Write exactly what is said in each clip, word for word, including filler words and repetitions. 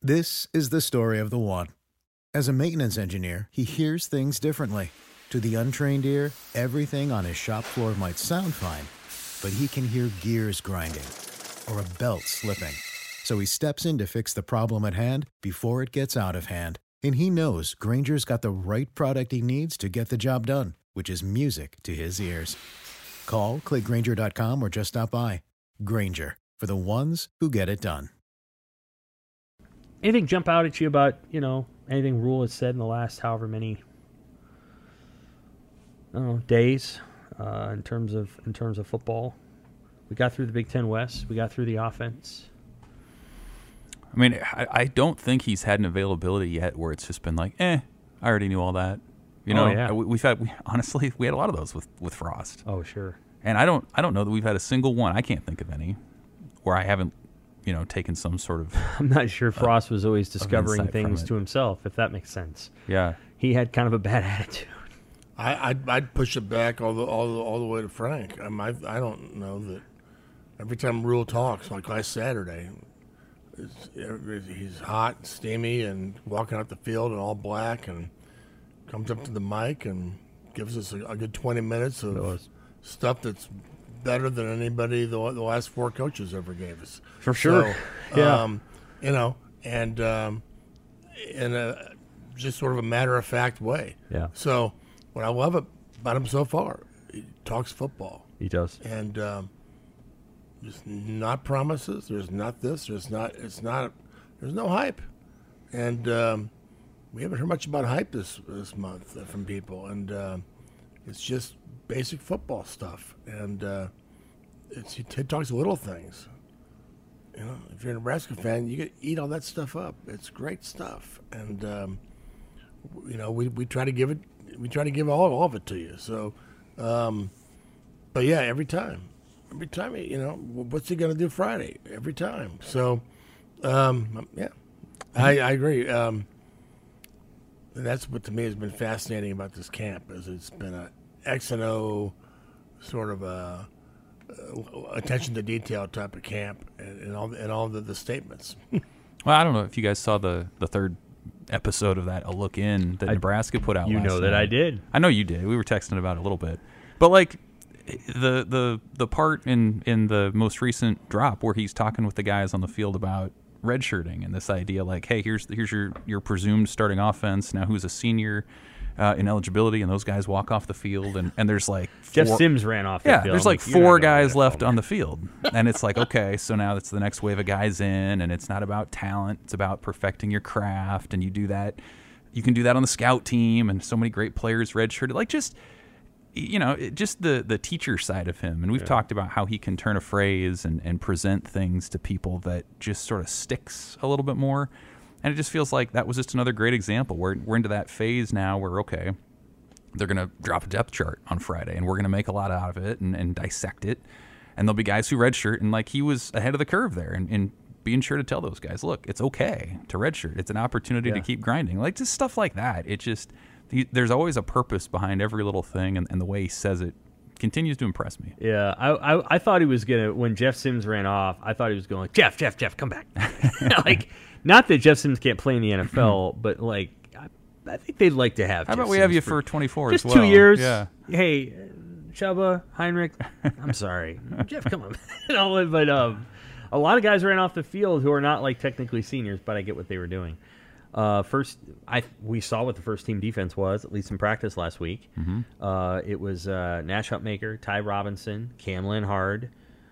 This is the story of the one. As a maintenance engineer, he hears things differently. To the untrained ear, everything on his shop floor might sound fine, but he can hear gears grinding or a belt slipping. So he steps in to fix the problem at hand before it gets out of hand. And he knows Grainger's got the right product he needs to get the job done, which is music to his ears. Call, click Grainger dot com, or just stop by. Grainger, for the ones who get it done. Anything jump out at you about, you know, anything Rule has said in the last however many, I don't know, days uh, in terms of in terms of football? We got through the Big Ten West. We got through the offense. I mean, I, I don't think he's had an availability yet where it's just been like, eh, I already knew all that. You know, oh, yeah. we, we've had we, honestly we had a lot of those with, with Frost. Oh, sure. And I don't I don't know that we've had a single one. I can't think of any where I haven't, you know, taken some sort of. I'm not sure Frost uh, was always discovering things it. to himself, if that makes sense. Yeah, he had kind of a bad attitude. I, I'd, I'd push it back all the all the, all the way to Frank. I, I I don't know that every time Rule talks, like last Saturday, it's, he's hot, and steamy, and walking out the field in all black, and comes up to the mic and gives us a, a good twenty minutes of stuff that's better than anybody the, the last four coaches ever gave us. For sure. So, yeah. Um, you know, and um, in a just sort of a matter of fact way. Yeah. So what I love about him so far, he talks football. He does. And um, there's not promises. There's not this. There's not. It's not. There's no hype. And um, we haven't heard much about hype this this month uh, from people. And uh, it's just basic football stuff. And uh, it's he t- talks little things. You know, if you're a Nebraska fan, you get eat all that stuff up. It's great stuff. And um, you know, we we try to give it. We try to give all, all of it to you. So, um, but yeah, every time, every time, you know, what's he going to do Friday? Every time. So, um, yeah, I, I agree. Um, and that's what to me has been fascinating about this camp is it's been a X and O sort of a, a attention to detail type of camp and, and all and all the, the statements. Well, I don't know if you guys saw the, the third episode of that A Look In that I, Nebraska put out you last know that night. I did. I know you did. We were texting about it a little bit. But like the the the part in, in the most recent drop where he's talking with the guys on the field about redshirting and this idea like, hey, here's here's your, your presumed starting offense. Now who's a senior uh, in eligibility, and those guys walk off the field, and, and there's like four, Jeff Sims ran off the yeah, field. there's like four guys left on the field. And it's like, okay, so now it's the next wave of guys in, and it's not about talent. It's about perfecting your craft, and you do that. You can do that on the scout team, and so many great players redshirted. Like just, you know, it, just the, the teacher side of him. And we've yeah. talked about how he can turn a phrase and, and present things to people that just sort of sticks a little bit more. And it just feels like that was just another great example. We're, we're into that phase now where, okay, they're going to drop a depth chart on Friday, and we're going to make a lot out of it and, and dissect it. And there'll be guys who redshirt, and like he was ahead of the curve there and, and being sure to tell those guys, look, it's okay to redshirt. It's an opportunity yeah. to keep grinding. Like just stuff like that. It just, he, there's always a purpose behind every little thing, and, and the way he says it continues to impress me. Yeah, I, I I thought he was going to, when Jeff Sims ran off, I thought he was going like, Jeff, Jeff, Jeff, come back. Like, not that Jeff Sims can't play in the N F L, but like, I, I think they'd like to have How Jeff about we Sims have you for, for twenty-four just as well? two years. Yeah. Hey, Chubba, Heinrich, I'm sorry. Jeff, come on. You know, but um, a lot of guys ran off the field who are not like technically seniors, but I get what they were doing. Uh, first, I we saw what the first team defense was, at least in practice last week. Mm-hmm. Uh, it was uh, Nash Hutmaker, Ty Robinson, Cam Linhard,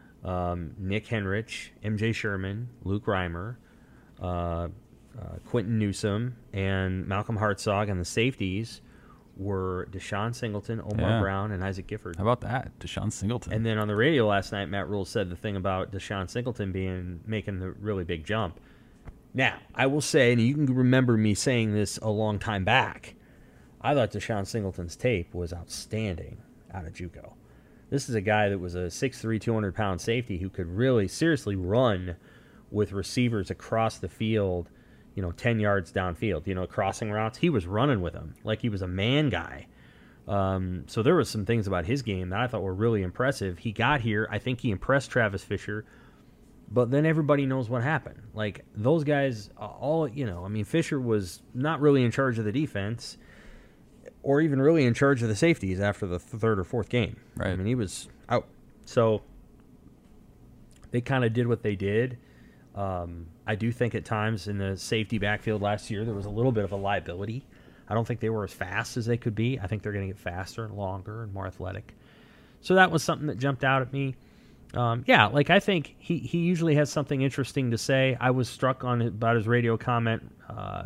um, Nick Henrich, M J Sherman, Luke Reimer, uh, uh, Quentin Newsom, and Malcolm Hartzog, and the safeties were Deshaun Singleton, Omar yeah. Brown, and Isaac Gifford. How about that, Deshaun Singleton? And then on the radio last night, Matt Rule said the thing about Deshaun Singleton being making the really big jump. Now, I will say, and you can remember me saying this a long time back, I thought Deshaun Singleton's tape was outstanding out of JUCO. This is a guy that was a six three, two hundred pound safety who could really seriously run with receivers across the field, you know, ten yards downfield, you know, crossing routes. He was running with them like he was a man guy. Um, so there was some things about his game that I thought were really impressive. He got here. I think he impressed Travis Fisher. But then everybody knows what happened. Like, those guys, uh, all, you know, I mean, Fisher was not really in charge of the defense or even really in charge of the safeties after the third or fourth game. Right. I mean, he was out. So they kind of did what they did. Um, I do think at times in the safety backfield last year there was a little bit of a liability. I don't think they were as fast as they could be. I think they're going to get faster and longer and more athletic. So that was something that jumped out at me. Um, yeah, like I think he, he usually has something interesting to say. I was struck on about his radio comment uh,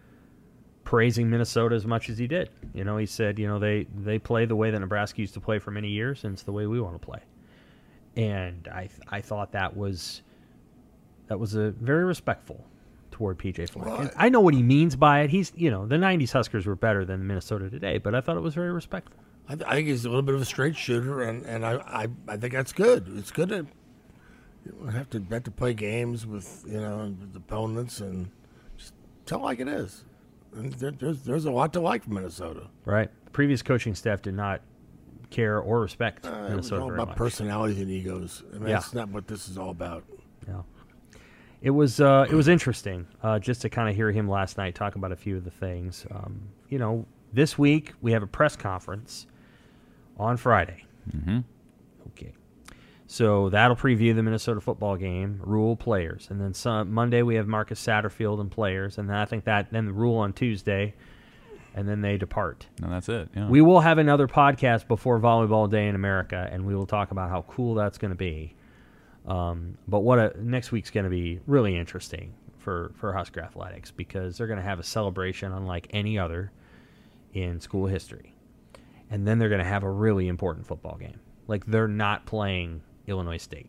praising Minnesota as much as he did. You know, he said, you know, they, they play the way that Nebraska used to play for many years, and it's the way we want to play. And I I thought that was that was a very respectful toward P J Fleck. Right. I know what he means by it. He's you know the nineties Huskers were better than Minnesota today, but I thought it was very respectful. I, th- I think he's a little bit of a straight shooter, and, and I, I I think that's good. It's good to you don't have to have to play games with you know with opponents and just tell like it is. And there, there's there's a lot to like from Minnesota. Right. The previous coaching staff did not care or respect Uh, it was Minnesota all very about much. personalities and egos. I mean, Yeah. that's not what this is all about. Yeah. It was uh, it was interesting uh, just to kind of hear him last night talk about a few of the things. Um, you know, this week we have a press conference on Friday. Mm-hmm. Okay. So that'll preview the Minnesota football game, Rule players. And then some, Monday we have Marcus Satterfield and players. And then I think that then the Rule on Tuesday. And then they depart. No, that's it. Yeah. We will have another podcast before Volleyball Day in America, and we will talk about how cool that's going to be. Um, but what a, next week's going to be really interesting for, for Husker Athletics because they're going to have a celebration unlike any other in school history. And then they're going to have a really important football game. Like, they're not playing Illinois State.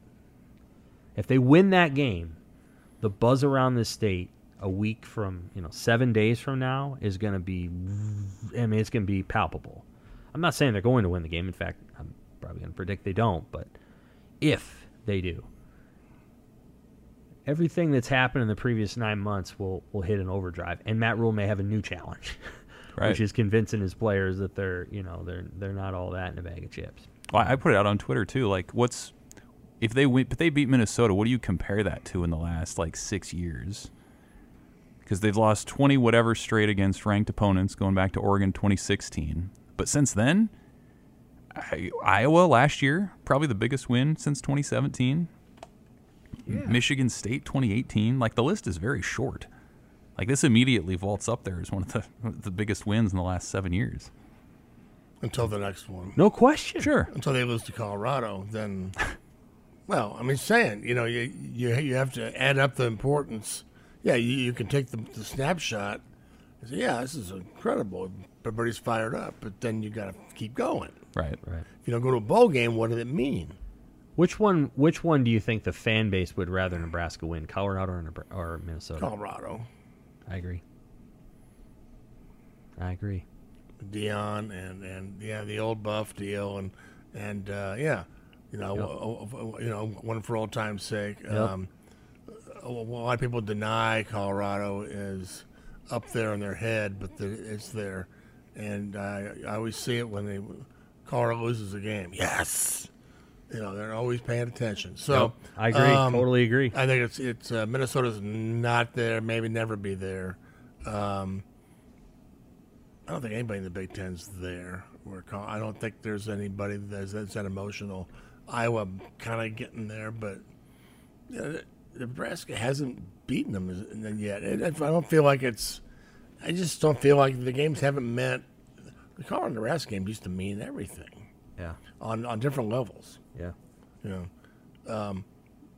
If they win that game, the buzz around this state a week from, you know, seven days from now is going to be, I mean, it's going to be palpable. I'm not saying they're going to win the game. In fact, I'm probably going to predict they don't. But if they do, everything that's happened in the previous nine months will, will hit an overdrive. And Matt Rule may have a new challenge, Right. which is convincing his players that they're, you know, they're they're not all that in a bag of chips. Well, I put it out on Twitter too. Like, what's if they win, if they beat Minnesota? What do you compare that to in the last like six years? Because they've lost twenty whatever straight against ranked opponents, going back to Oregon twenty sixteen. But since then, I, Iowa last year probably the biggest win since twenty seventeen. Yeah. Michigan State twenty eighteen. Like, the list is very short. Like, this immediately vaults up there as one of the the biggest wins in the last seven years. Until the next one. No question. Sure. Until they lose to Colorado, then, well, I mean, saying, you know, you you, you have to add up the importance. Yeah, you, you can take the, the snapshot and say, yeah, this is incredible. Everybody's fired up, but then you got to keep going. Right. Right. If you don't go to a bowl game, what does it mean? Which one? Which one do you think the fan base would rather Nebraska win, Colorado or, Nebra- or Minnesota? Colorado, I agree. I agree. Dion, and, and yeah, the old Buff deal, and and uh, yeah, you know, Yep. o- o- you know, one for old time's sake. Yep. Um, a lot of people deny Colorado is up there in their head, but the, it's there, and I, I always see it when they Colorado loses a game. Yes, you know, they're always paying attention. So Yep. I agree. um, Totally agree. I think it's it's uh, Minnesota's not there, maybe never be there. Um, I don't think anybody in the Big Ten's there. We're call, I don't think there's anybody that's, that's that emotional. Iowa kind of getting there, but you know, Nebraska hasn't beaten them yet. And I don't feel like it's. I just don't feel like the games haven't meant. The Colorado Nebraska game used to mean everything Yeah. on on different levels. Yeah. You know, um,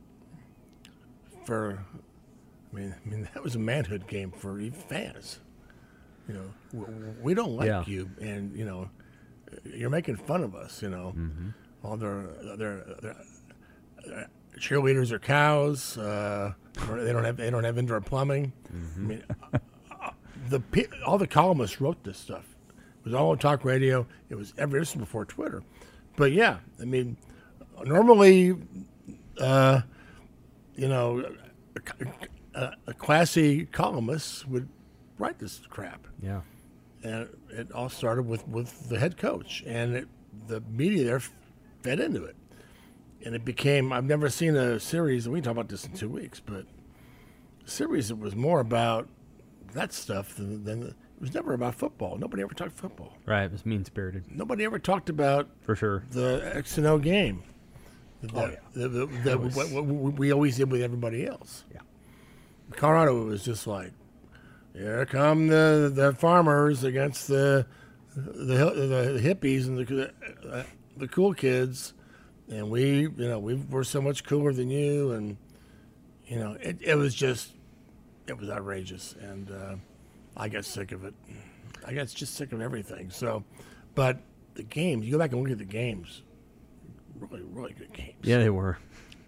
for I mean, I mean that was a manhood game for even fans. You know, w- we don't like Yeah. you, and you know, you're making fun of us. You know, Mm-hmm. all their their, their their cheerleaders are cows. Uh, they don't have they don't have indoor plumbing. Mm-hmm. I mean, uh, the pe- all the columnists wrote this stuff. It was all on talk radio. It was ever this was before Twitter, but yeah, I mean, normally, uh, you know, a, a, a classy columnist would write this crap. Yeah. And it all started with, with the head coach, and it, the media there fed into it. and it became. I've never seen a series, and we can talk about this in two weeks, but a series that was more about that stuff than, than it was never about football. Nobody ever talked football. Right, it was mean-spirited. Nobody ever talked about For sure. the X and O game. That, Oh, yeah. that, that, that was- what, what we always did with everybody else. Yeah. Colorado was just like, here come the the farmers against the the, the hippies and the uh, the cool kids, and we you know we we're so much cooler than you, and you know it, it was just it was outrageous, and uh, I got sick of it. I got just sick of everything. So, but the games, you go back and look at the games, really really good games. Yeah, they were.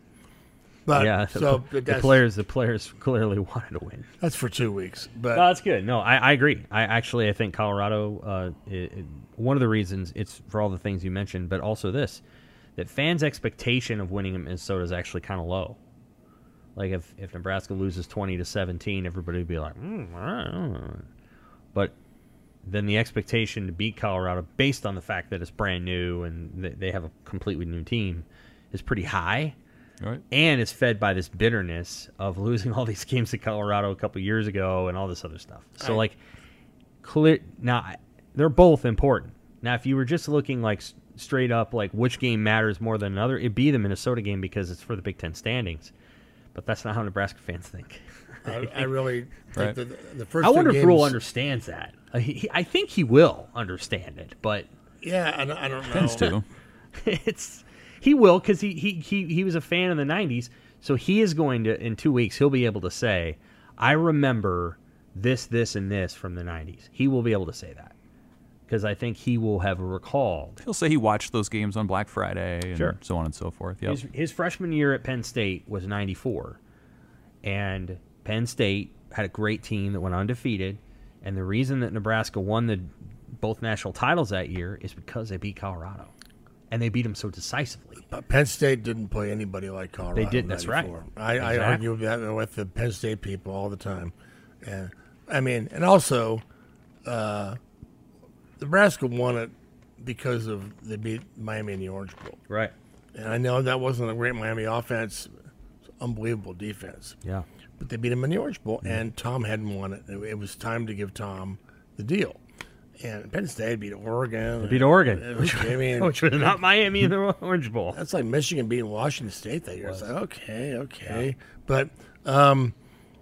But yeah, so the, but the that's, players, the players clearly wanted to win. that's for two weeks. But No, that's good. No, I, I agree. I actually I think Colorado. Uh, it, it, one of the reasons it's for all the things you mentioned, but also this, that fans' expectation of winning in Minnesota is actually kind of low. Like if, if Nebraska loses twenty to seventeen, everybody would be like, mm, I don't know. But then the expectation to beat Colorado, based on the fact that it's brand new and they, they have a completely new team, is pretty high. Right. And it's fed by this bitterness of losing all these games to Colorado a couple years ago and all this other stuff. So, Right. like, clear now, they're both important. Now, if you were just looking like s- straight up, like which game matters more than another, it'd be the Minnesota game because it's for the Big Ten standings. But that's not how Nebraska fans think. I, I really Right. think the, the first I wonder two if games, Rule understands that. Uh, he, he- I think he will understand it, but Yeah, I, don't- I don't know. Tends to. it's he will because he, he he he was a fan in the nineties, so he is going to in two weeks he'll be able to say, I remember this, this, and this from the nineties. He will be able to say that because I think he will have recalled He'll say he watched those games on Black Friday and Sure. so on and so forth. Yep. his, his freshman year at Penn State was ninety-four, and Penn State had a great team that went undefeated, and the reason that Nebraska won the both national titles that year is because they beat Colorado, and they beat them so decisively. But Penn State didn't play anybody like Colorado. They didn't, that's right. ninety-four. I, I Exactly. argue with that with the Penn State people all the time. And I mean, and also, uh, Nebraska won it because of they beat Miami in the Orange Bowl. Right. And I know that wasn't a great Miami offense, it's unbelievable defense. Yeah. But they beat him in the Orange Bowl, and Tom hadn't won it. It it was time to give Tom the deal. And Penn State beat Oregon. Beat Oregon, It was- I mean, which was not Miami in the Orange Bowl. that's like Michigan beating Washington State that year. It's like, okay, okay. But um,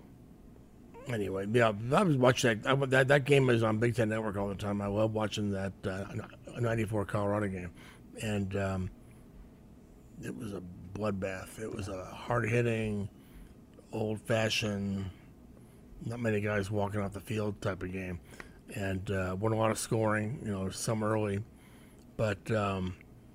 anyway, yeah, I was watching that, I, that. That game is on Big Ten Network all the time. I love watching that uh, ninety-four Colorado game. And um, it was a bloodbath. It was a hard-hitting, old-fashioned, not many guys walking off the field type of game. And uh, wasn't a lot of scoring, you know, some early. But um,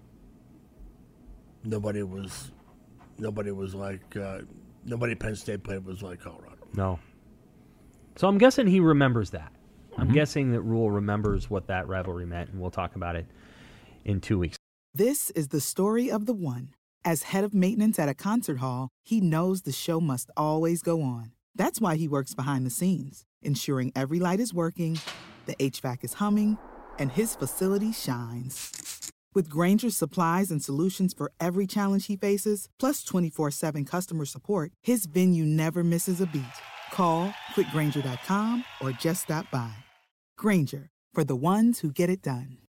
nobody was nobody was like uh, nobody Penn State played was like Colorado. No. So I'm guessing he remembers that. I'm guessing that Rule remembers what that rivalry meant, and we'll talk about it in two weeks. This is the story of the one. As head of maintenance at a concert hall, he knows the show must always go on. That's why he works behind the scenes, ensuring every light is working, the H V A C is humming, and his facility shines. With Grainger's supplies and solutions for every challenge he faces, plus twenty-four seven customer support, his venue never misses a beat. Call quick grainger dot com or just stop by. Grainger, for the ones who get it done.